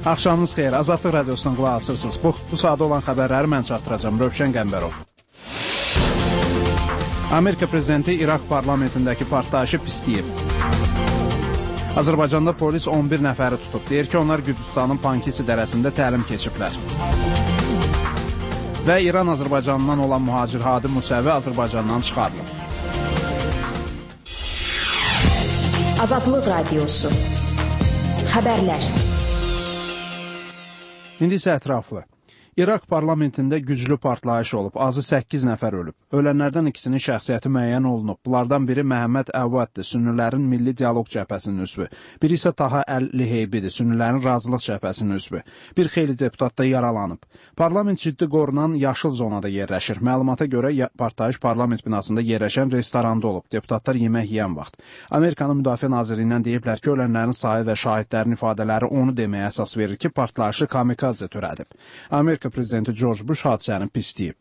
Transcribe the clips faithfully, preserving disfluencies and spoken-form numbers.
Axşamınız xeyir. Azadlıq Radiosundan qulaq asırsınız. Bu, bu saat olan xəbərləri mən çatdıracağım. Rövşən Qəmbərov. Amerika prezidenti İraq parlamentindəki partlayışı pisləyib. Azərbaycanda polis on bir nəfəri tutub. Deyir ki, onlar Gürcüstanın Pankisi dərəsində təlim keçiblər. Və İran Azərbaycandan olan mühacir Hadi Musəvi Azərbaycandan çıxarılıb. Azadlıq Radiosu. Xəbərlər. İndi isə ətraflı. İraq parlamentində güclü partlayış olub, azı səkkiz nəfər ölüb. Ölənlərdən ikisinin şəxsiyyəti müəyyən olunub. Bunlardan biri Məhəmməd Əvvaddır, Sünnilərin Milli Dialoq Cəbhəsinin üzvü. Biri isə Taha Əl-Liheybidir, Sünnilərin Razılıq Cəbhəsinin üzvü. Bir xeyli deputat da yaralanıb. Parlament ciddi qorunan yaşıl zonada yerləşir. Məlumata görə partlayış parlament binasında yerləşən restoranda olub. Deputatlar yemək yeyən vaxt. Amerikanın Müdafiə Nazirliyindən deyiblər ki, ölənlərin sayı və şahidlərin ifadələri onu deməyə əsas verir ki, partlayışı kamikadze törədib. Amerika prezidenti George Bush hadisəni pisləyib.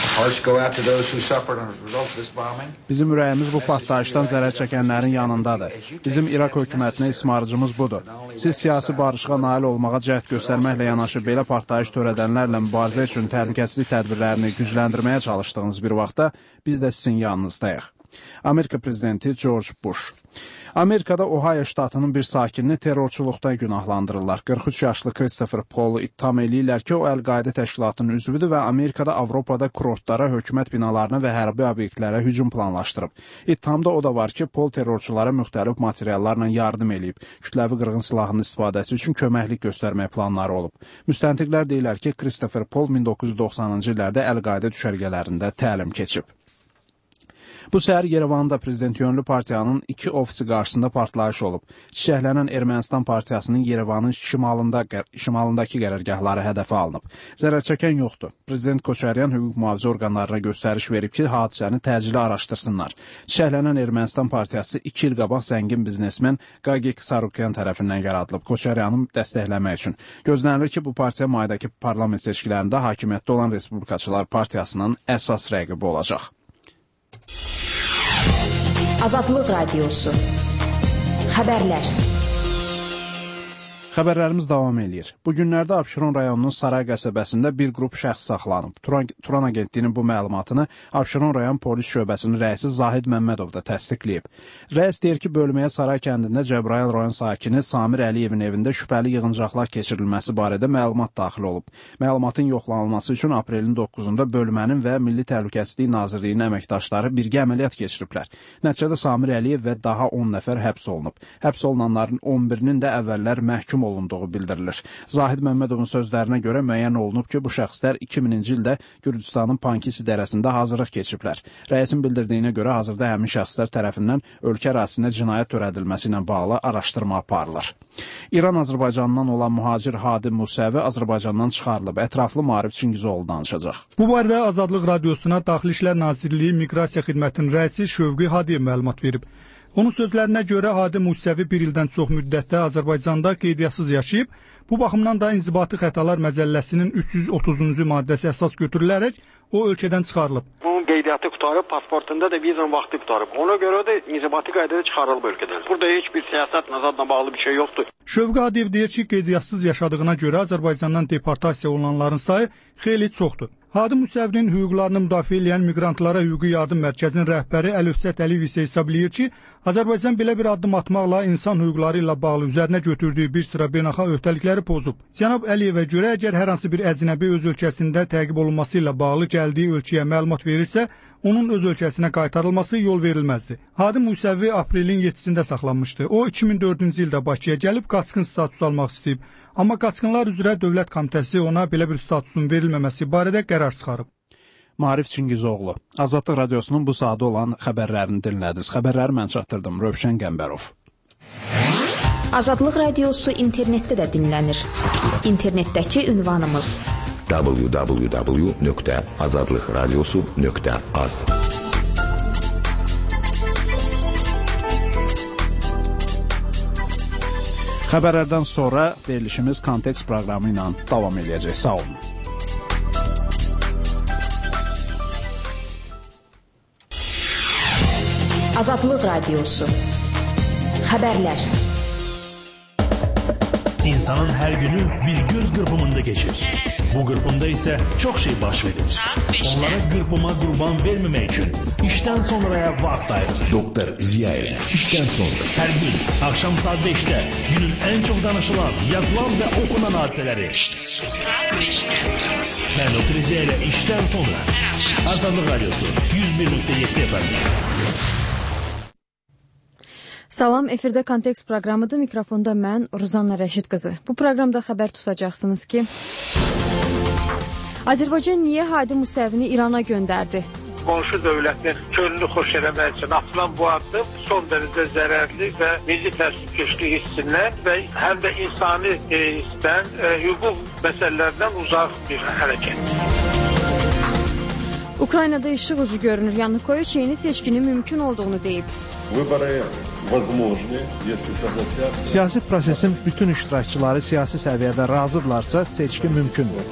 Bizim ürəyimiz bu partlayışdan zərər çəkənlərin yanındadır. Bizim İraq hökumətinə ismarıcımız budur. Siz siyasi barışığa nail olmağa cəhd göstərməklə yanaşı belə partlayış törədənlərlə mübarizə üçün təhlükəsizlik tədbirlərini gücləndirməyə çalışdığınız bir vaxtda biz də sizin yanınızdayıq. Amerika prezidenti George Bush. Amerikada Ohio ştatının bir sakinini terrorçuluqdan günahlandırırlar. qırx üç yaşlı Christopher Paul'u ittiham eləyirlər ki, o Əl-Qaidə təşkilatının üzvüdür və Amerikada, Avropada kurortlara, hökumət binalarına və hərbi obyektlərə hücum planlaşdırıb. İttihamda o da var ki, Paul terrorçulara müxtəlif materiallarla yardım eləyib. Kütləvi qırğın silahının istifadəsi üçün köməklik göstərmək planları olub. Müstəntiqlər deyirlər ki, Christopher Paul min doqquz yüz doxsanıncı illərdə Əl-Qaidə düşərgələrində təlim keçib. Bu səhər Yerevanda prezident yönlü partiyanın iki ofisi qarşısında partlayış olub. Çiçəklənən Ermənistan partiyasının Yerevanın şimalında, şimalındakı qərargahları hədəfə alınıb. Zərər çəkən yoxdur. Prezident Koçaryan hüquq mühafizə orqanlarına göstəriş verib ki, hadisəni təcili araşdırsınlar. Çiçəklənən Ermənistan partiyası iki il qabaq zəngin biznesmen Qagik Sarukyan tərəfindən yaradılıb, Koçaryanı dəstəkləmək üçün. Gözlənilir ki, bu partiya maydakı parlament seçkilərində hakimiyyətdə olan Respublikaçılar partiyasının əsas rəqibi olacaq. Azadlıq Radiosu. Xəbərlər. Xəbərlərimiz davam eləyir. Bu günlərdə Abşeron rayonunun Saray qəsəbəsində bir qrup şəxs saxlanıb. Turan, Turan agentliyinin bu məlumatını Abşeron rayon polis şöbəsinin rəisi Zahid Məmmədov da təsdiqləyib. Rəis deyir ki, bölməyə Saray kəndində Cəbrayıl rayon sakini Samir Əliyevin evində şübhəli yığıncaqlar keçirilməsi barədə məlumat daxil olub. Məlumatın yoxlanılması üçün aprelin doqquzunda bölmənin və Milli Təhlükəsizlik Nazirliyinin əməkdaşları birgə əməliyyat keçiriblər. Nəticədə Samir Əliyev və daha on nəfər həbs olunub. Həbs olunanların on birinin də əvvəllər məhkum olunduğu bildirilir. Zahid Məmmədovun sözlərinə görə müəyyən olunub ki, bu şəxslər iki mininci ildə Gürcüstanın Pankisi dərəsində hazırlıq keçiblər. Rəisin bildirdiyinə görə hazırda həmin şəxslər tərəfindən ölkə ərazisində cinayət törədilməsi ilə bağlı araşdırma aparılır. İran Azərbaycandan olan mühacir Hadi Musəvi Azərbaycandan çıxarılıb. Ətraflı Maarif Çingizoğlu danışacaq. Bu barədə Azadlıq Radiosuna Daxili İşlər Nazirliyi Miqrasiya Xidmətinin rəisi Şövqi Hadiyev məlumat verib. Onun sözlərinə görə Hadi Musəvi bir ildən çox müddətdə Azərbaycanda qeydiyyatssız yaşayıb, bu baxımdan da inzibati xətalar məcəlləsinin üç yüz otuzuncu maddəsi əsas götürülərək o ölkədən çıxarılıb. Bunun qeydiyyatı qutarıb, pasportunda da vizan vaxtı qutarıb. Ona görə də inzibati qaydada çıxarılıb ölkədən. Burada heç bir siyasət nazadla bağlı bir şey yoxdur. Şövqi Hadiyev deyir ki, qeydiyyatssız yaşadığına görə Azərbaycandan deportasiya olunanların sayı xeyli çoxdur. Hadi Musəvinin hüquqlarını müdafiə edən Miqrantlara Hüquqi Yardım Mərkəzinin rəhbəri Əlövsət Əliyev isə hesablayır ki, Azərbaycan belə bir addım atmaqla insan hüquqları ilə bağlı üzərinə götürdüyü bir sıra beynəlxalq öhdəlikləri pozub. Cənab Əliyevə görə əgər hər hansı bir əcnəbi öz ölkəsində təqib olunması ilə bağlı gəldiyi ölkəyə məlumat verirsə, onun öz ölkəsinə qaytarılması yol verilməzdi. Hadi Musəvi aprelin yeddisində saxlanmışdı. O iki min dördüncü ildə Bakıya gəlib qaçqın statusu almaq istəyib. Amma qaçqınlar üzrə Dövlət Komitəsi ona belə bir statusun verilməməsi barədə qərar çıxarıb. Maarif Çingizoğlu. Azadlıq Radiosunun bu saatı olan xəbərlərini dinlədiniz. Xəbərləri mən çatdırdım. Rövşən Qəmbərov. Azadlıq Radiosu internetdə də dinlənir. İnternetdəki ünvanımız w w w nöqtə azadlıq radiosu nöqtə az. Xəbərlərdən sonra verilişimiz Kontekst proqramı ilə davam edəcək. Sağ olun. Azadlıq Radiosu. Xəbərlər. İnsanın her günü bir göz kırpımında geçir. Bu kırpımda ise çok şey baş verir. Onlara kırpıma kurban vermemek için işten sonraya vakit ayırır. Doktor Ziya ile işten sonra. Her gün akşam saat beşte günün en çok danışılan, yazılan ve okunan hadiseleri. İşten sonra. Saat beşte. Ben Doktor Ziya ile işten sonra. Azadlık Radyosu yüz bir nokta yedi F M'de. Salam, efirdə Kontekst proqramıdır. Mikrofonda mən, Ruzanna Rəşid qızı. Bu proqramda xəbər tutacaqsınız ki, Azərbaycan niyə Hadi Musəvini İrana göndərdi? Qonşu dövlətin könlünü xoş eləmək üçün atılan bu addım son dərəcə zərərli və milli təhlükəsizlik hissindən və həm də insani hissdən, hüquq məsələlərdən uzaq bir hərəkət. Ukraynada işıq ucu görünür. Yanukoviç yeni seçkinin mümkün olduğunu deyib. Siyasi prosesin bütün iştirakçıları siyasi səviyyədə razıdırlarsa seçki mümkündür.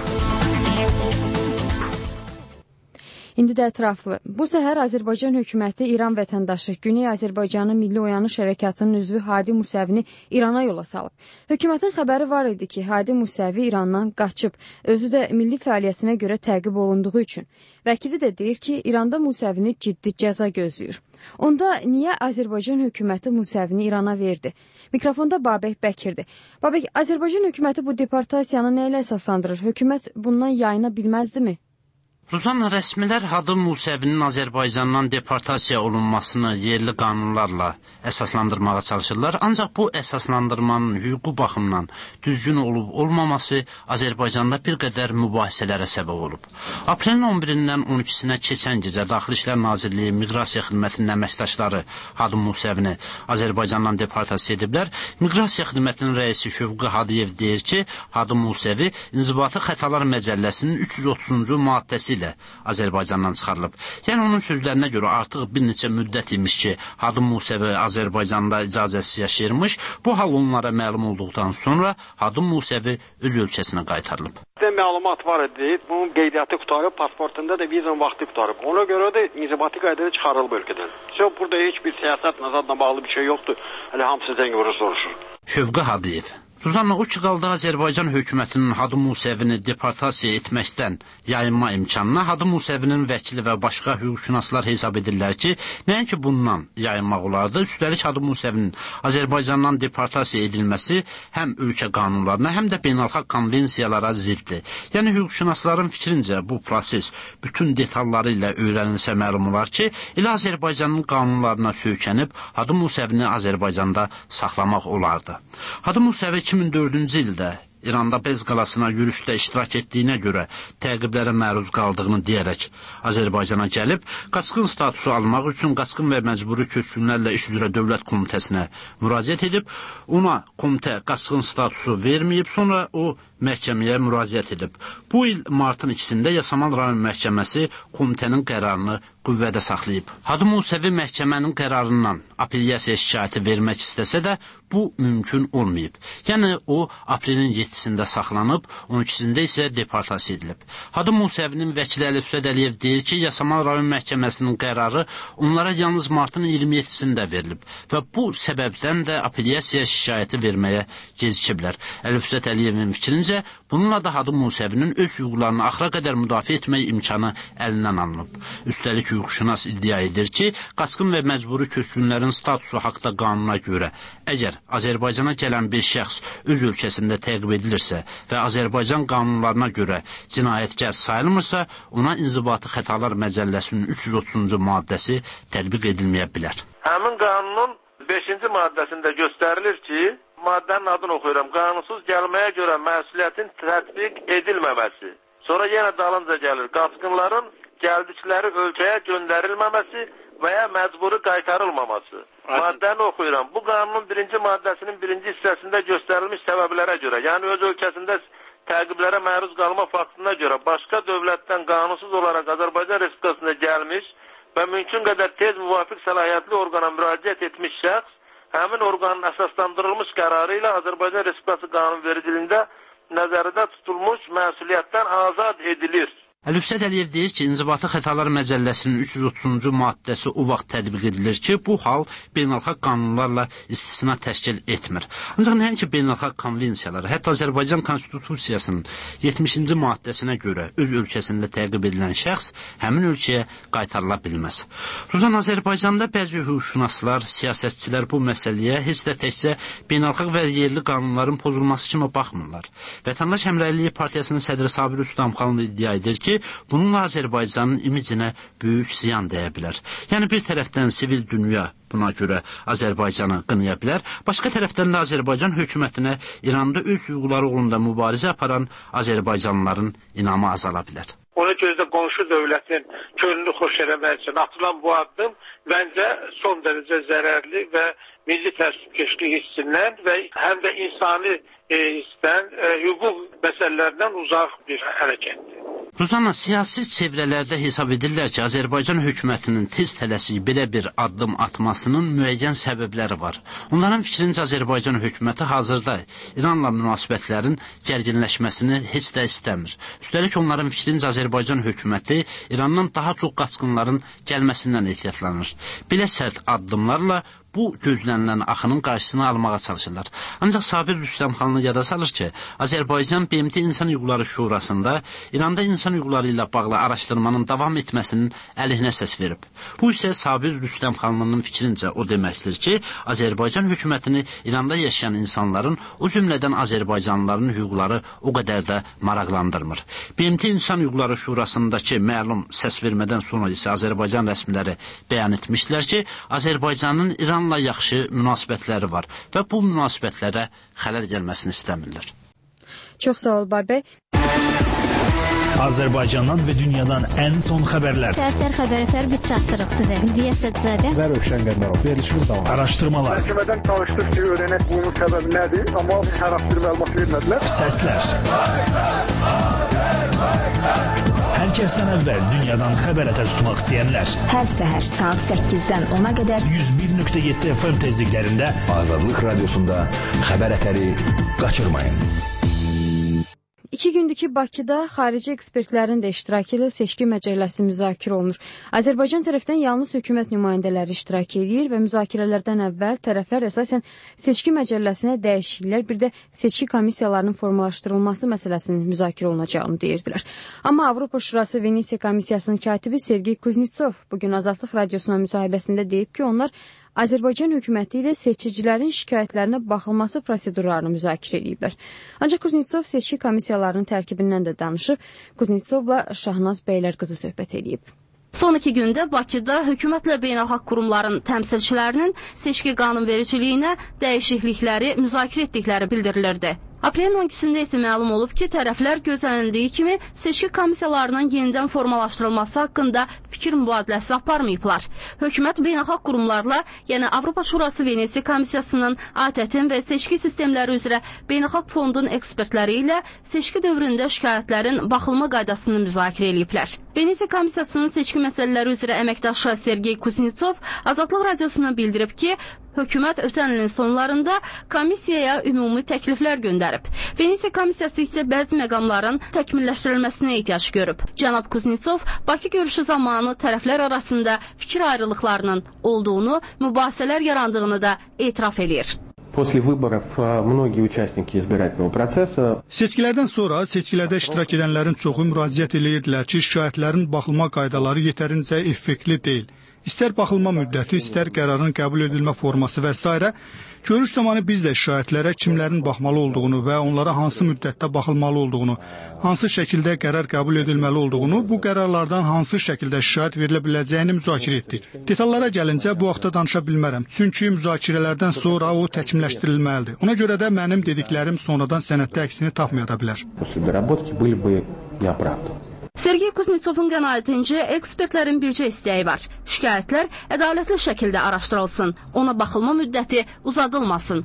İndi də ətraflı. Bu səhər Azərbaycan hökuməti İran vətəndaşı Güney Azərbaycanın Milli Oyanış Hərəkatının üzvü Hadi Musəvini İrana yola salıb. Hökumətin xəbəri var idi ki, Hadi Musəvi İrandan qaçıb, özü də milli fəaliyyətinə görə təqib olunduğu üçün. Vəkili də deyir ki, İranda Musəvini ciddi cəza gözləyir. Onda niyə Azərbaycan hökuməti Musəvini İrana verdi? Mikrofonda Babək Bəkirdir. Babək, Azərbaycan hökuməti bu deportasiyanı nə ilə əsaslandırır? Hökumət bundan yayına bilməzdimi? Ruzanna, rəsmilər Hadi Musəvinin Azərbaycandan deportasiya olunmasını yerli qanunlarla əsaslandırmağa çalışırlar. Ancaq bu əsaslandırmanın hüquqi baxımdan düzgün olub olmaması Azərbaycanda bir qədər mübahisələrə səbəb olub. Aprelin on birindən on ikisinə keçən gecə Daxili İşlər Nazirliyi Miqrasiya Xidmətinin əməkdaşları Hadi Musəvini Azərbaycandan deportasiya ediblər. Miqrasiya Xidmətinin rəisi Şövqi Hadiyev deyir ki, Hadi Musəvi İnzibati Xətalar Məcəlləsinin üç yüz otuzuncu maddəsi ilə Azərbaycandan çıxarılıb. Yəni onun sözlərinə görə artıq bir neçə müddət imiş ki, Hadi Musəvi Azərbaycanda icazəsiz yaşayırmış. Bu hal onlara məlum olduqdan sonra Hadi Musəvi öz ölkəsinə qaytarılıb. Məlumat var idi. Bunun qeydiyyatı qutarıb, pasportunda da vizan vaxtı qutarıb. Ona görə də inzibati qaydada çıxarılıb ölkədən. Çox burada heç bir siyasət nazarla bağlı bir şey yoxdur. Hələ hamısı zəng vurur soruşur. Şövqi Hadiyev. Ruzanna, o ki qaldı Azərbaycan hökumətinin Hadi Musəvini deportasiya etməkdən yayınma imkanına Hadi Musəvinin vəkili və başqa hüquqşünaslar hesab edirlər ki, nəinki bundan yayınmaq olardı, üstəlik Hadi Musəvinin Azərbaycandan deportasiya edilməsi həm ölkə qanunlarına, həm də beynəlxalq konvensiyalara ziddir. Yəni hüquqşünasların fikrincə bu proses bütün detalları ilə öyrənilsə məlum olar ki, elə Azərbaycanın qanunlarına söykənib Hadi Musəvini Azərbaycanda saxlamaq olardı. Hadi Musəvi iki min dördüncü ildə İranda Bez qalasına yürüşdə iştirak etdiyinə görə təqiblərə məruz qaldığını deyərək Azərbaycana gəlib, qaçqın statusu almaq üçün Qaçqın və Məcburi Köçkünlərlə İş üzrə Dövlət Komitəsinə müraciət edib, ona komitə qaçqın statusu verməyib, sonra o məhkəməyə müraciət edib. Bu il martın ikisində Yasamal rayon məhkəməsi komitənin qərarını qüvvədə saxlayıb. Hadi Musəvi məhkəmənin qərarından apellyasiya şikayəti vermək istəsə də bu mümkün olmayıb. Yəni o aprelin yeddisində saxlanıb, on ikisində isə deportasiya edilib. Hadi Musəvinin vəkili Əlifsət Əliyev deyir ki, Yasamal rayon məhkəməsinin qərarı onlara yalnız martın iyirmi yeddisində verilib və bu səbəbdən də apellyasiya şikayəti verməyə gecikiblər. Əlifsət Əliyevin fikrincə, bununla da Hadi Musəvinin öz hüquqlarını axıra qədər müdafiə etmək imkanı əlindən alınıb. Üstəlik hüquqşünas iddia edir ki, qaçqın və məcburi köçkünlərin statusu haqda qanuna görə, əgər Azərbaycana gələn bir şəxs öz ölkəsində təqib edilirsə və Azərbaycan qanunlarına görə cinayətkar sayılmırsa, ona İnzibati Xətalar Məcəlləsinin üç yüz otuzuncu maddəsi tətbiq edilməyə bilər. Həmin qanunun beşinci maddəsində göstərilir ki, maddənin adını oxuyuram, qanunsuz gəlməyə görə məsuliyyətin tətbiq edilməməsi. Sonra yenə dalınca gəlir, qaçqınların gəldikləri ölkəyə göndərilməməsi və ya məcburi qaytarılmaması. Maddəni oxuyuram. Bu qanunun birinci maddəsinin birinci hissəsində göstərilmiş səbəblərə görə, yəni öz ölkəsində təqiblərə məruz qalma faktına görə başqa dövlətdən qanunsuz olaraq Azərbaycan Respublikasına gəlmiş və mümkün qədər tez müvafiq səlahiyyətli orqana müraciət etmiş şəxs, həmin orqanın əsaslandırılmış qərarı ilə Azərbaycan Respublikası qanunvericiliyində nəzərdə tutulmuş məsuliyyətdən azad edilir. Əlifsət Əliyev deyir ki, İnzibati Xətalar Məcəlləsinin üç yüz otuzuncu maddəsi o vaxt tətbiq edilir ki, bu hal beynəlxalq qanunlarla istisna təşkil etmir. Ancaq nəinki beynəlxalq konvensiyaları, hətta Azərbaycan Konstitusiyasının yetmişinci maddəsinə görə öz ölkəsində təqib edilən şəxs həmin ölkəyə qaytarıla bilməz. Ruzan, Azərbaycanda bəzi hüquqşünaslar, siyasətçilər bu məsələyə heç də təkcə beynəlxalq və yerli qanunların pozulması kimi baxmırlar. Vətəndaş Həmrəyliyi Partiyasının sədri Sabir Üstəmxanlı iddia edir ki, bununla Azərbaycanın imicinə böyük ziyan dəyə bilər. Yəni bir tərəfdən sivil dünya buna görə Azərbaycanı qınaya bilər, başqa tərəfdən də Azərbaycan hökumətinə İranda öz hüquqları uğrunda mübarizə aparan Azərbaycanlıların inamı azala bilər. Ona görə də qonşu dövlətin könlünü xoş eləmək üçün atılan bu addım məncə son dərəcə zərərli və milli təəssübkeşlik hissindən və həm də insani e, hissdən, e, hüquq məsələlərindən uzaq bir hərəkətdir. Ruzanna, siyasi çevrələrdə hesab edirlər ki, Azərbaycan hökumətinin tez tələsik belə bir addım atmasının müəyyən səbəbləri var. Onların fikrincə Azərbaycan hökuməti hazırda İranla münasibətlərin gərginləşməsini heç də istəmir. Üstəlik onların fikrincə Azərbaycan hökuməti İrandan daha çox qaçqınların gəlməsindən ehtiyatlanır. Belə sərt addımlarla bu gözlənilən axının qarşısını almağa çalışırlar. Ancaq Sabir Rüstəmxanlı yada salır ki, Azərbaycan B M T İnsan Hüquqları Şurasında İranda insan hüquqları ilə bağlı araşdırmanın davam etməsinin əleyhinə səs verib. Bu isə Sabir Rüstəmxanlının fikrincə o deməkdir ki, Azərbaycan hökumətini İranda yaşayan insanların, o cümlədən Azərbaycanlıların hüquqları o qədər də maraqlandırmır. B M T İnsan Hüquqları Şurasındakı məlum səs vermədən sonra isə Azərbaycan rəsmiləri bəyan etmişlər ki, Azərbaycanın İran yaxşı münasibətləri var və bu münasibətlərə xələl gəlməsini istəmirlər. Çox sağ ol, Barbey. Azərbaycandan və dünyadan ən son xəbərlər. Səhər xəbərlər biz çatdırıq sizə. Diyəsətzadə və Rövşən Qədmərov verilişimiz davam. Araşdırmalar. Məhkəmədən danışdıq ki, öyrənək bunun səbəbi nədir, amma hər hafta məlumat vermədilər. Səslər. Hər kəsdən əvvəl dünyadan xəbər ətər tutmaq istəyənlər. Hər səhər saat səkkizdən ona qədər yüz bir nöqtə yeddi F M tezliklərində Azadlıq Radiosunda xəbər ətəri qaçırmayın. İki gündür ki, Bakıda xarici ekspertlərin də iştirakı ilə seçki məcəlləsi müzakirə olunur. Azərbaycan tərəfdən yalnız hökumət nümayəndələri iştirak edir və müzakirələrdən əvvəl tərəflər əsasən seçki məcəlləsinə dəyişikliklər, bir də seçki komissiyalarının formalaşdırılması məsələsinin müzakirə olunacağını deyirdilər. Amma Avropa Şurası Venesiya Komissiyasının katibi Sergey Kuznetsov bugün Azadlıq Radiosuna müsahibəsində deyib ki, onlar Azərbaycan hökuməti ilə seçicilərin şikayətlərinə baxılması prosedurlarını müzakirə ediblər. Ancaq Kuznetsov seçki komissiyalarının tərkibindən də danışıb, Kuznetsovla Şahnaz Bəylərqızı söhbət edib. Son iki gündə Bakıda hökumətlə beynəlxalq qurumların təmsilçilərinin seçki qanunvericiliyinə dəyişiklikləri müzakirə etdikləri bildirilirdi. Aprelin on ikisində isə məlum olub ki, tərəflər gözlənildiyi kimi seçki komissiyalarının yenidən formalaşdırılması haqqında fikir mübadiləsi aparmayıblar. Hökumət beynəlxalq qurumlarla, yəni Avropa Şurası Venesiya Komissiyasının, A T T-in və seçki sistemləri üzrə beynəlxalq fondun ekspertləri ilə seçki dövründə şikayətlərin baxılma qaydasını müzakirə ediblər. Venesiya Komissiyasının seçki məsələləri üzrə əməkdaşı Sergey Kuznetsov Azadlıq Radiosuna bildirib ki, hökumət ötən ilin sonlarında komissiyaya ümumi təkliflər göndərib. Venesiya komissiyası isə bəzi məqamların təkmilləşdirilməsinə ehtiyac görüb. Cənab Kuznetsov Bakı görüşü zamanı tərəflər arasında fikir ayrılıqlarının olduğunu, mübahisələr yarandığını da etiraf edir. После выборов многие участники избирательного процесса. Seçkilərdən sonra seçkilərdə iştirak edənlərin çoxu müraciət edirdilər ki, şikayətlərin baxılma qaydaları yetərincə effektli deyil. İstər baxılma müddəti, istər qərarın qəbul edilmə forması və s. Görüş zamanı biz də şikayətlərə kimlərin baxmalı olduğunu və onlara hansı müddətdə baxılmalı olduğunu, hansı şəkildə qərar qəbul edilməli olduğunu, bu qərarlardan hansı şəkildə şikayət verilə biləcəyini müzakirə etdik. Detallara gəlincə bu haqda danışa bilmərəm, çünki müzakirələrdən sonra o təkmilləşdirilməlidir. Ona görə də mənim dediklərim sonradan sənəddə əksini tapmaya da bilər. Sergey Kuznetsovun qənaətincə ekspertlərin bircə istəyi var. Şikayətlər ədalətli şəkildə araşdırılsın, ona baxılma müddəti uzadılmasın.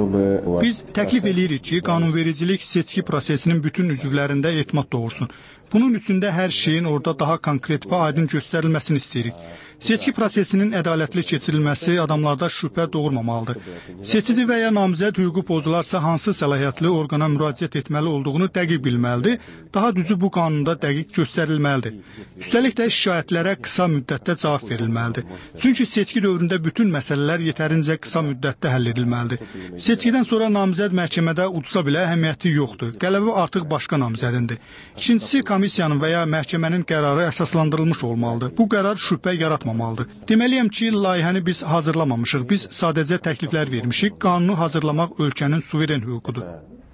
Biz təklif edirik ki, qanunvericilik seçki prosesinin bütün üzvlərində etimad doğursun. Bunun üçün də hər şeyin orada daha konkret və aydın göstərilməsini istəyirik. Seçki prosesinin ədalətli keçirilməsi adamlarda şübhə doğurmamalıdır. Seçici və ya namizəd hüququ pozularsa hansı səlahiyyətli orqana müraciət etməli olduğunu dəqiq bilməlidir. Daha düzü bu qanunda dəqiq göstərilməlidir. Üstəlik də şikayətlərə qısa müddətdə cavab verilməlidir. Çünki seçki dövründə bütün məsələlər yetərincə qısa müddətdə həll edilməlidir. Seçkidən sonra namizəd məhkəmədə udsa belə əhəmiyyəti yoxdur. Qələbə artıq başqa namizədindir. İkincisi, komissiyanın və ya məhkəmənin qərarı əsaslandırılmış olmalıdır. Bu qərar şübhə yaratmamalıdır. Deməliyəm ki, layihəni biz hazırlamamışıq. Biz sadəcə təkliflər vermişik. Qanunu hazırlamaq ölkənin suveren hüququdur.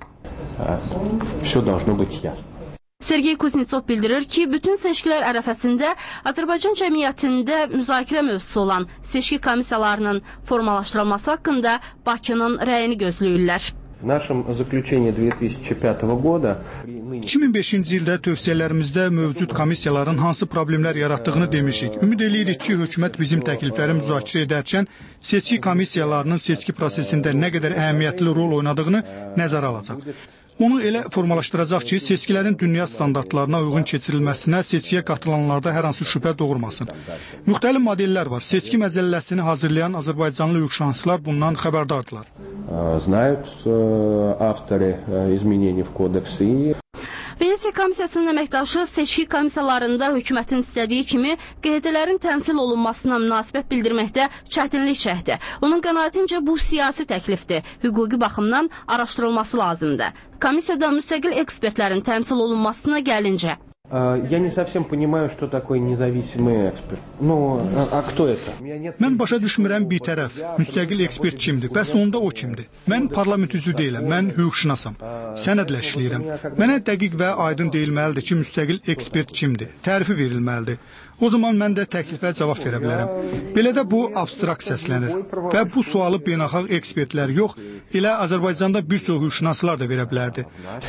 Sergey Kuznetsov bildirir ki, bütün seçkilər ərəfəsində Azərbaycan cəmiyyətində müzakirə mövzusu olan seçki komissiyalarının formalaşdırılması haqqında Bakının rəyini gözləyirlər. В нашем заключении две тысячи пятого года iki min beşinci ildə tövsiyələrimizdə mövcud komissiyaların hansı problemlər yaratdığını demişik. Ümid edirik ki, hökumət bizim təklifləri müzakirə edərkən seçki komissiyalarının seçki prosesində nə qədər əhəmiyyətli rol oynadığını nəzərə alacaq. Onu elə formalaşdıracaq ki, seçkilərin dünya standartlarına uyğun keçirilməsinə seçkiyə qatılanlarda hər hansı şübhə doğurmasın. Müxtəlif modellər var. Seçki məcəlləsini hazırlayan azərbaycanlı hüquqşünaslar bundan xəbərdardılar. Знают авторы изменений в кодексе. Venesiya komissiyasının əməkdaşı seçki komissiyalarında hökumətin istədiyi kimi qeydələrin təmsil olunmasına münasibət bildirməkdə çətinlik çəkdi. Onun qənaətincə bu siyasi təklifdir. Hüquqi baxımdan araşdırılması lazımdır. Komissiyada müstəqil ekspertlərin təmsil olunmasına gəlincə. Я не совсем понимаю, что такое независимый эксперт. Ну, а кто это? Mən başa düşmürəm bir tərəf. Müstəqil ekspert kimdir? Bəs onda o kimdir? Mən parlament üzvü deyiləm, mən hüquqşünasam. Sənədlə işləyirəm. Mənə dəqiq və aydın deyilməlidir ki, müstəqil ekspert kimdir? Tərifi verilməlidir. O zaman mən də təklifə cavab verə bilərəm. Belə də bu abstrakt səslənir. Və bu sualı beynəlxalq ekspertlər yox, elə Azərbaycanda bir çox hüquqşünaslar da verə bilərdi.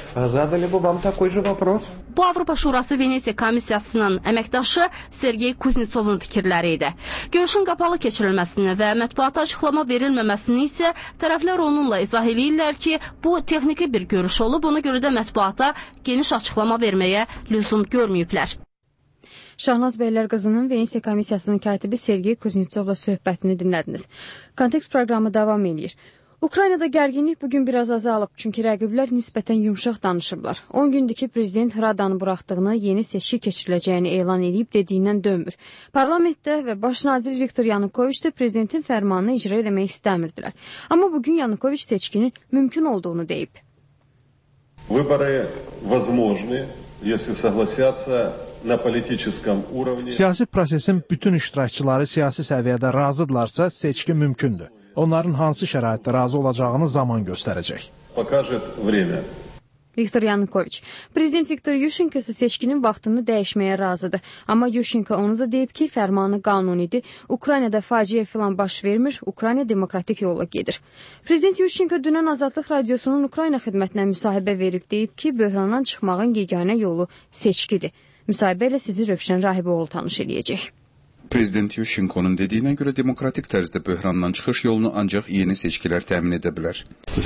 Bu Avropa Şurası Venesiya komissiyasının əməkdaşı Sergey Kuznetsovun fikirləri idi. Görüşün qapalı keçirilməsini və mətbuata açıqlama verilməməsini isə tərəflər onunla izah edirlər ki, bu texniki bir görüş olub, ona görə də mətbuata geniş açıqlama verməyə lüzum görməyiblər. Şahnaz Beylərqızının Venesiya komissiyasının katibi Sergey Kuznetsovla söhbətini dinlədiniz. Kontekst proqramı davam edir. Ukraynada gərginlik bugün biraz azalıb, çünki rəqiblər nisbətən yumşaq danışıblar. on gündür ki, prezident Radanı buraxdığını, yeni seçki keçiriləcəyini elan edib dediyindən dönmür. Parlamentdə və baş nazir Viktor Yanukoviç də prezidentin fərmanını icra eləmək istəmirdilər. Amma bugün Yanukoviç seçkinin mümkün olduğunu deyib. Vыборы возможны, если согласятся на политическом уровне. Siyasi prosesin bütün iştirakçıları siyasi səviyyədə razıdırlarsa seçki mümkündür. Onların hansı şəraitdə razı olacağını zaman göstərəcək. Покажет время. Viktor Yanukoviç. Prezident Viktor Yushchenko isə seçkinin vaxtını dəyişməyə razıdır. Amma Yushchenko onu da deyib ki, fərmanı qanunidir. Ukraynada faciə filan baş vermir, Ukrayna demokratik yolla gedir. Prezident Yushchenko dünən Azadlıq Radiosunun Ukrayna xidmətinə müsahibə verib deyib ki, böhrandan çıxmağın yeganə yolu seçkidir. Müsahibə ilə sizi Rövşən Rahiboğlu tanış edəcək. Prezident Yushchenko'nun dediyinə görə demokratik tərzdə böhrandan çıxış yolunu ancaq yeni seçkilər təmin edə bilər.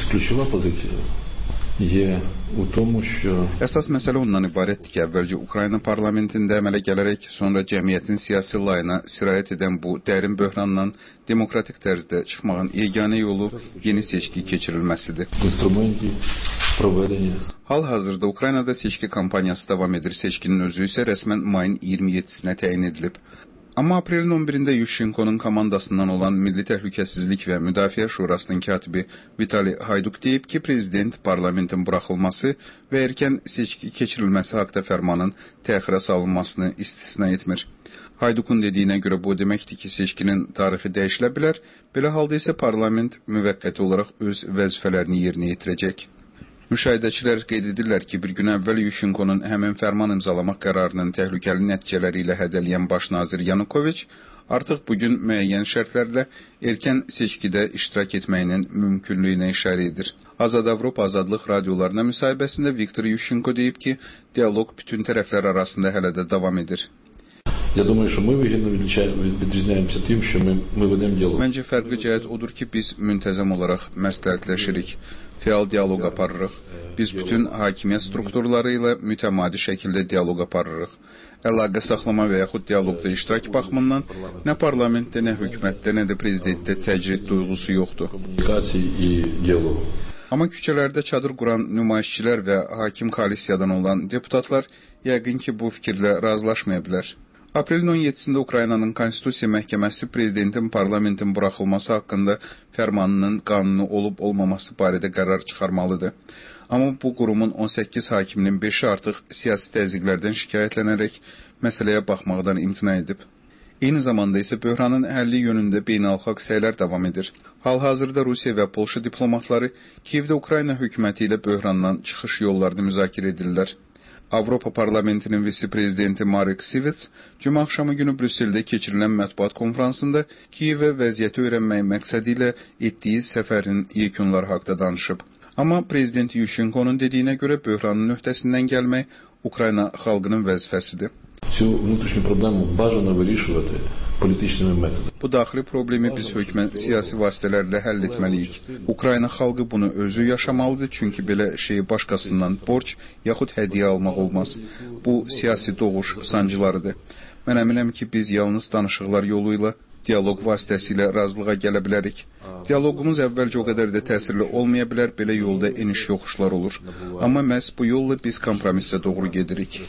Əsas məsələ ondan ibarətdir ki, əvvəlcə Ukrayna parlamentində əmələ gələrək, sonra cəmiyyətin siyasi layına sirayət edən bu dərin böhrandan demokratik tərzdə çıxmağın yeganə yolu yeni seçki keçirilməsidir. Hal-hazırda Ukraynada seçki kampaniyası davam edir. Seçkinin özü isə rəsmən mayın iyirmi yeddisinə təyin edilib. Amma aprelin on birində Yushchenko'nun komandasından olan Milli Təhlükəsizlik və Müdafiə Şurasının katibi Vitali Hayduk deyib ki, prezident parlamentin buraxılması və erkən seçki keçirilməsi haqda fərmanın təxirə salınmasını istisna etmir. Hayduk'un dediyinə görə bu deməkdir ki, seçkinin tarixi dəyişilə bilər, belə halda isə parlament müvəqqəti olaraq öz vəzifələrini yerinə yetirəcək. Müşahidəçilər qeyd edirlər ki, bir gün əvvəl Yushchenko'nun həmin fərman imzalamaq qərarının təhlükəli nəticələri ilə hədələyən baş nazir Yanukoviç artıq bugün müəyyən şərtlərlə erkən seçkidə iştirak etməyinin mümkünlüyünə işarə edir. Azad Avropa Azadlıq radiolarına müsahibəsində Viktor Yushchenko deyib ki, dialoq bütün tərəflər arasında hələ də davam edir. Məncə fərqli cəhət odur ki, biz müntəzəm olaraq məsləhətləşirik. fəal dialoq aparırıq. Biz bütün hakimiyyət strukturları ilə mütəmadi şəkildə dialoq aparırıq. Əlaqə saxlama və yaxud dialoqda iştirak baxımından nə parlamentdə, nə hökumətdə, nə də prezidentdə təcrid duyğusu yoxdur. Amma küçələrdə çadır quran nümayişçilər və hakim koalisiyadan olan deputatlar yəqin ki, bu fikirlə razılaşmaya bilər. Aprelin on yeddisində Ukraynanın Konstitusiya Məhkəməsi prezidentin parlamentin buraxılması haqqında fərmanının qanuni olub-olmaması barədə qərar çıxarmalıdır. Amma bu qurumun on səkkiz hakiminin beşi artıq siyasi təzyiqlərdən şikayətlənərək məsələyə baxmaqdan imtina edib. Eyni zamanda isə böhranın həlli yönündə beynəlxalq səylər davam edir. Hal-hazırda Rusiya və Polşa diplomatları Kiyevdə Ukrayna hökuməti ilə böhrandan çıxış yollarını müzakirə edirlər. Avropa Parlamentinin vitse-prezidenti Marek Sivets cümə axşamı günü Brüsseldə keçirilən mətbuat konfransında Kiyevə vəziyyəti öyrənmək məqsədi ilə etdiyi səfərin yekunları haqda danışıb. Amma prezident Yushchenko'nun dediyinə görə böhranın öhdəsindən gəlmək Ukrayna xalqının vəzifəsidir. Bu daxili problemi biz hökmən siyasi vasitələrlə həll etməliyik. Ukrayna xalqı bunu özü yaşamalıdır, çünki belə şeyi başqasından borc yaxud hədiyyə almaq olmaz. Bu siyasi doğuş sancılarıdır. Mən əminəm ki, biz yalnız danışıqlar yolu ilə dialoq vasitəsilə razılığa gələ bilərik. Dialoqumuz əvvəlcə o qədər də təsirli olmaya bilər, belə yolda eniş yoxuşlar olur. Amma məhz bu yolla biz kompromisə doğru gedirik.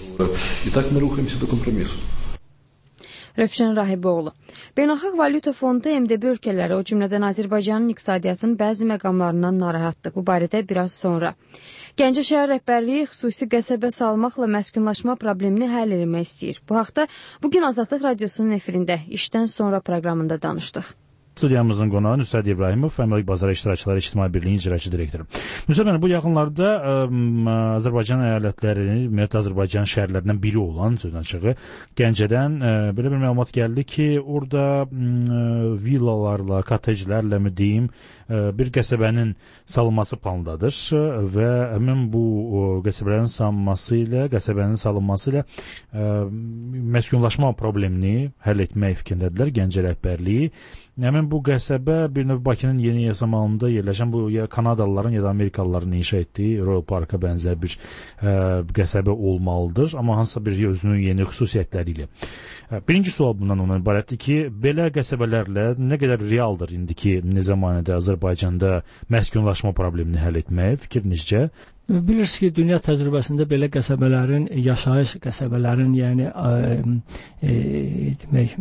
Rövşən Rahiboğlu. Beynəlxalq Valyuta Fondu M D B ölkələri, o cümlədən Azərbaycanın iqtisadiyyatının bəzi məqamlarından narahatdır. Bu barədə biraz sonra. Gəncə şəhər rəhbərliyi xüsusi qəsəbə salmaqla məskunlaşma problemini həll etmək istəyir. Bu haqda bugün Azadlıq Radiosunun efirində işdən sonra proqramında danışdıq. Studiyamızın qonağı Nüsrət İbrahimov, Əmlak Bazarı İştirakçıları İctimai Birliyin icraçı direktoru. Nüsrət bəy, bu yaxınlarda ə, Azərbaycan əyalətləri, ümumiyyətlə Azərbaycan şəhərlərindən biri olan sözün açığı Gəncədən ə, belə bir məlumat gəldi ki, orada ə, villalarla, kotejlərlə mi deyim, ə, bir qəsəbənin salınması plandadır və həmin bu ə, qəsəbələrin salınması ilə, qəsəbənin salınması ilə ə, məskunlaşma problemini həll etmək fikrindədirlər Gəncə rəhbərliyi. Həmin bu qəsəbə bir növ Bakının yeni yasamalında yerləşən bu ya Kanadalıların ya da Amerikalıların inşa etdiyi Royal Parka bənzər bir ə, qəsəbə olmalıdır, amma hansısa bir özünün yeni xüsusiyyətləri ilə. Birinci sual bundan ona ibarətdir ki, belə qəsəbələrlə nə qədər realdır indiki zamanədə Azərbaycanda məskunlaşma problemini həll etməyə fikrinizcə? Bilirsiniz ki, dünya təcrübəsində belə qəsəbələrin, yaşayış qəsəbələrin, yəni e, e, demək,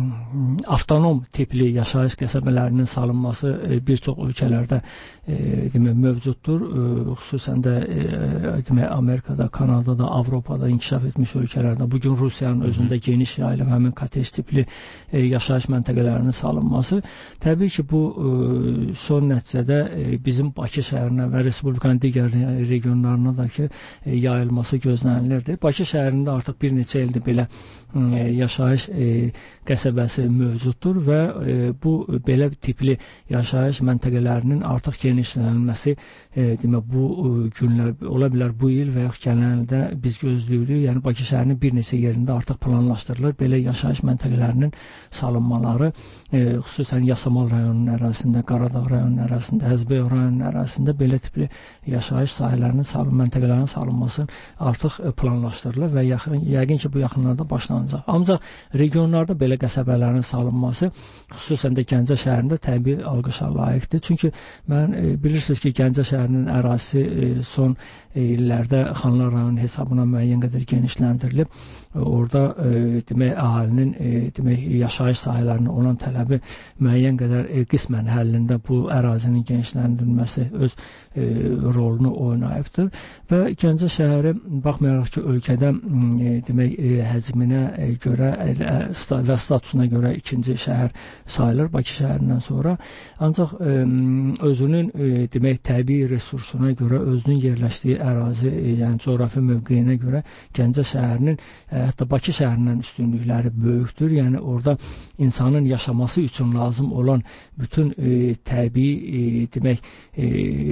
avtonom tipli yaşayış qəsəbələrinin salınması e, bir çox ölkələrdə e, demək, mövcuddur. E, xüsusən də e, demək, Amerikada, Kanadada, Avropada inkişaf etmiş ölkələrdə. Bugün Rusiyanın özündə geniş yayılıb həmin kotej tipli e, yaşayış məntəqələrinin salınması. Təbii ki, bu e, son nəticədə e, bizim Bakı şəhərinə və Respublikanın digər regionlarına da ki, e, yayılması gözlənilirdi. Bakı şəhərində artıq bir neçə ildir belə e, yaşayış e, qəsəbəsi mövcuddur və e, bu belə tipli yaşayış məntəqələrinin artıq genişlənilməsi e, demək, bu e, günlər, ola bilər bu il və yaxud gələn ildə biz gözləyirik. Yəni Bakı şəhərinin bir neçə yerində artıq planlaşdırılır. Belə yaşayış məntəqələrinin salınmaları, e, xüsusən Yasamal rayonunun ərazisində, Qaradağ rayonunun ərazisində, Həzbəyev rayonunun ərazisində belə tipli yaşayış sahələrinin salın, məntəqələrin salınması artıq planlaşdırılır və yaxın, yəqin ki, bu yaxınlarda başlanacaq. Ancaq regionlarda belə qəsəbələrin salınması, xüsusən də Gəncə şəhərində təbii alqışa layiqdir. Çünki mən e, bilirsiniz ki, Gəncə şəhərinin ərazisi e, son e, illərdə Xanlar rayonu hesabına müəyyən qədər genişləndirilib. E, orada e, demək, əhalinin e, demək, yaşayış sahələrinə olan tələbi müəyyən qədər e, qismən həllində bu ərazinin genişləndirilməsi öz e, rolunu oynayıbdır və Gəncə şəhəri baxmayaraq ki, ölkədə e, demək, e, həcminə e, görə e, və statusuna görə ikinci şəhər sayılır Bakı şəhərindən sonra. Ancaq e, özünün e, demək, təbii resursuna görə, özünün yerləşdiyi ərazi, e, yəni coğrafi mövqeyinə görə Gəncə şəhərinin e, hətta Bakı şəhərindən üstünlükləri böyükdür. Yəni orada insanın yaşaması üçün lazım olan bütün e, təbii e, demək, e,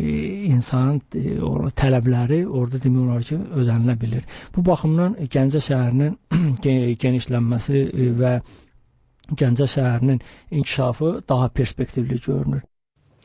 insanın e, tələbləri orada demək olar ki, ödənilə bilir. Bu baxımdan Gəncə şəhərinin genişlənməsi və Gəncə şəhərinin inkişafı daha perspektivli görünür.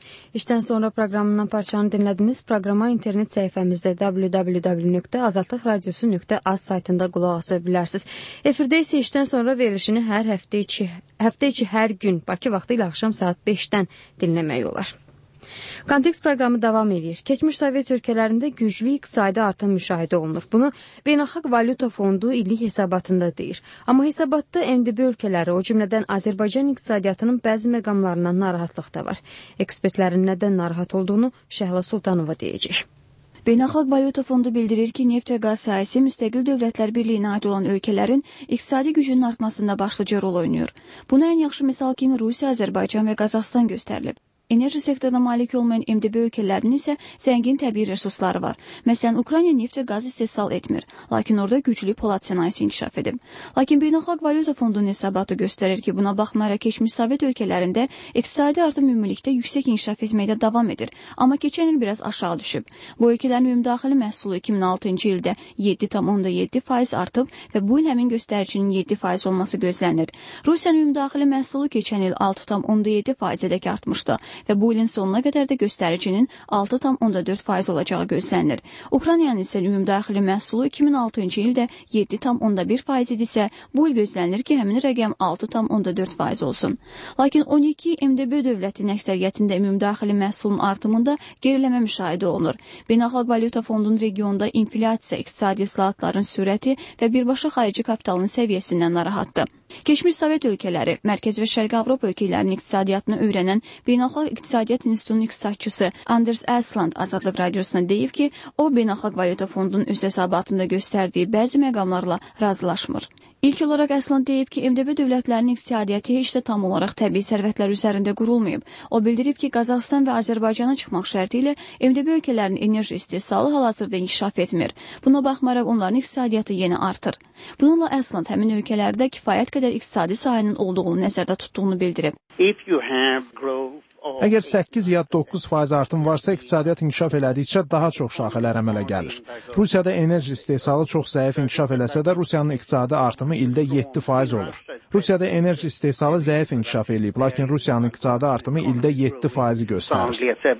İşdən sonra proqramından parçanı dinlədiniz. Proqrama internet səhifəmizdə w w w nöqtə azadlıq radiosu nöqtə az saytında qulaq asa bilərsiniz. Efirdə isə işdən sonra verilişini hər həftə içi, həftə içi hər gün Bakı vaxtı ilə axşam saat beşdən dinləmək olar. Kontekst proqramı davam edir. Keçmiş Sovet ölkələrində güclü iqtisadi artım müşahidə olunur. Bunu Beynəlxalq Valyuta Fondu illik hesabatında deyir. Amma hesabatda M D B ölkələri, o cümlədən Azərbaycan iqtisadiyyatının bəzi məqamlarından narahatlıq da var. Ekspertlərin nədən narahat olduğunu Şəhla Sultanova deyəcək. Beynəlxalq Valyuta Fondu bildirir ki, neft və qaz sahəsi müstəqil dövlətlər birliyinə aid olan ölkələrin iqtisadi gücünün artmasında başlıca rol oynayır. Buna ən yaxşı misal kimi Rusiya, Azərbaycan və Qazaxstan göstərilib. Enerji sektoruna malik olmayan M D B ölkələrinin isə zəngin təbii resursları var. Məsələn, Ukrayna neft və qaz istehsal etmir, lakin orada güclü polad sənayesi inkişaf edib. Lakin Beynəlxalq Valyuta Fondunun hesabatı göstərir ki, buna baxmayaraq keçmiş Sovet ölkələrində iqtisadi artım ümumilikdə yüksək inkişaf etməkdə davam edir, amma keçən il biraz aşağı düşüb. Bu ölkələrin ümumdaxili məhsulu iki min altıncı ildə yeddi tam onda yeddi faiz artıb və bu il həmin göstəricinin yeddi faiz olması gözlənilir. Rusiyanın ümumdaxili məhsulu keçən il altı tam onda yeddi faizədək artmışdı və bu ilin sonuna qədər də göstəricinin altı tam onda dörd faiz olacağı gözlənilir. Ukraynanın isə ümumdaxili məhsulu iki min altıncı ildə yeddi tam onda bir faiz idisə, bu il gözlənilir ki, həmin rəqəm altı tam onda dörd faiz olsun. Lakin on iki M D B dövlətinin əksəriyyətində ümumdaxili məhsulun artımında geriləmə müşahidə olunur. Beynəlxalq Valyuta Fondunun regionda inflyasiya, iqtisadi islahatların sürəti və birbaşa xarici kapitalın səviyyəsindən narahatdır. Keçmiş Sovet ölkələri, Mərkəz və Şərqi Avropa ölkələrinin iqtisadiyyatını öyrənən Beynəlxalq İqtisadiyyat İnstitutunun iqtisadçısı Anders Asland Azadlıq Radiosuna deyib ki, o Beynəlxalq Valyuta Fondunun öz hesabatında göstərdiyi bəzi məqamlarla razılaşmır. İlk olaraq Asland deyib ki, M D B dövlətlərinin iqtisadiyyatı heç də tam olaraq təbii sərvətlər üzərində qurulmayıb. O bildirib ki, Qazaxstan və Azərbaycana çıxmaq şərti ilə M D B ölkələrinin enerji istehsalı hal-hazırda inkişaf etmir. Buna baxmayaraq onların iqtisadiyyatı yenə artır. Bununla Asland həmin ölkələrdə kifayət qədər iqtisadi sahənin olduğunu nəzərdə tutduğunu bildirib. Əgər səkkiz ya doqquz faiz artım varsa, iqtisadiyyat inkişaf elədikcə daha çox şaxələr əmələ gəlir. Rusiyada enerji istehsalı çox zəif inkişaf eləsə də, Rusiyanın iqtisadi artımı ildə yeddi faiz olur. Rusiyada enerji istehsalı zəif inkişaf eləyib, lakin Rusiyanın iqtisadi artımı ildə yeddi faizi göstərir.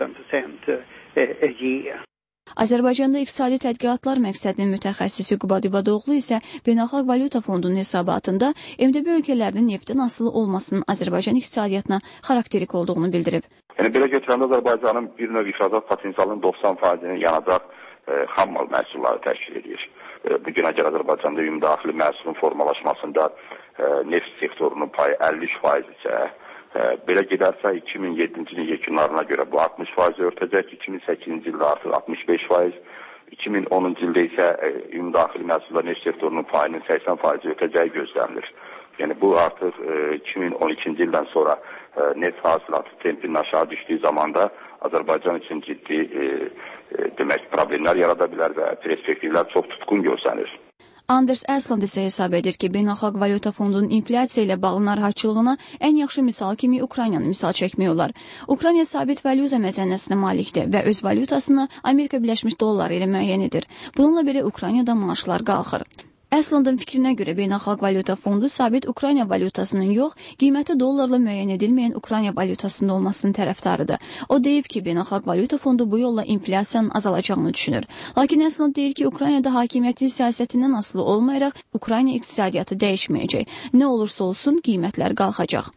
Azərbaycanda iqtisadi tədqiqatlar məqsədinin mütəxəssisi Qubad İbadoğlu isə Beynəlxalq Valyuta Fondunun hesabatında M D B ölkələrinin neftin asılı olmasının Azərbaycan iqtisadiyyatına xarakterik olduğunu bildirib. Yəni, belə götürəndə Azərbaycanın bir növ ixracat potensialının doxsan faizini yanacaq e, xam mal məhsulları təşkil edir. E, bugünə görə Azərbaycanda ümumdaxili məhsulun formalaşmasında e, neft sektorunun payı əlli üç faiz isə, belə gedərsə iki min yeddinci ilin yekunlarına görə bu altmış faiz örtəcək, iki min səkkizinci ildə artıq altmış beş faiz, iki min onuncu ildə isə ümumdaxili məhsullar neft sektorunun payının səksən faiz örtəcəyi gözlənilir. Yəni bu artıq iki min on ikinci ildən sonra neft hasilatı tempinin aşağı düşdüyü zamanda Azərbaycan üçün ciddi e, e, demək problemlər yarada bilər və perspektivlər çox tutqun görsənir. Anders Asland isə hesab edir ki, Beynəlxalq Valyuta Fondunun inflyasiya ilə bağlı narahatçılığına ən yaxşı misal kimi Ukraynanı misal çəkmək olar. Ukrayna sabit valyuta məzənnəsinə malikdir və öz valyutasını Amerika Birləşmiş Dolları ilə müəyyən edir. Bununla belə Ukraynada maaşlar qalxır. Aslandın fikrinə görə Beynəlxalq Valyuta Fondu sabit Ukrayna valyutasının yox, qiyməti dollarla müəyyən edilməyən Ukrayna valyutasında olmasının tərəfdarıdır. O deyib ki, Beynəlxalq Valyuta Fondu bu yolla inflyasiyanın azalacağını düşünür. Lakin Asland deyir ki, Ukraynada hakimiyyətin siyasətindən asılı olmayaraq Ukrayna iqtisadiyyatı dəyişməyəcək. Nə olursa olsun qiymətlər qalxacaq.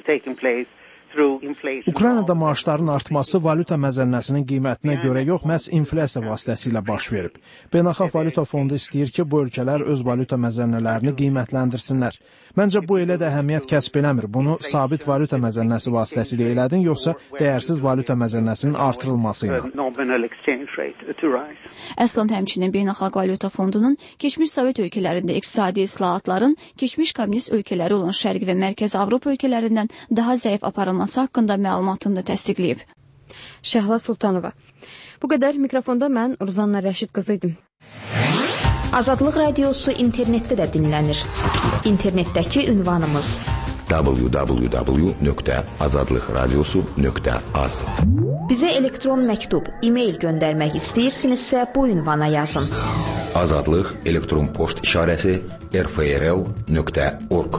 Ukraynada maaşların artması valyuta məzənnəsinin qiymətinə görə yox, məhz inflyasiya vasitəsilə baş verib. Beynəlxalq Valyuta Fondu istəyir ki, bu ölkələr öz valyuta məzənnələrini qiymətləndirsinlər. Məncə bu elə də əhəmiyyət kəsb eləmir. Bunu sabit valyuta məzənnəsi vasitəsilə elədin, yoxsa dəyərsiz valyuta məzənnəsinin artırılması ilə. Asland həmçinin Beynəlxalq Valyuta Fondunun keçmiş Sovet ölkələrində iqtisadi islahatların keçmiş kommunist ölkələri olan Şərq və Mərkəzi Avropa ölkələrindən daha zəif aparılması haqqında məlumatını da təsdiqləyib. Şəhla Sultanova. Bu qədər mikrofonda mən Ruzanna Rəşid qızı idim. Azadlıq Radiosu internetdə də dinlənir. İnternetdəki ünvanımız w w w nöqtə azadlıq radiosu nöqtə az. Bizə elektron məktub, e-mail göndərmək istəyirsinizsə bu ünvana yazın. Azadlıq elektron poçt işarəsi r f r l nöqtə org.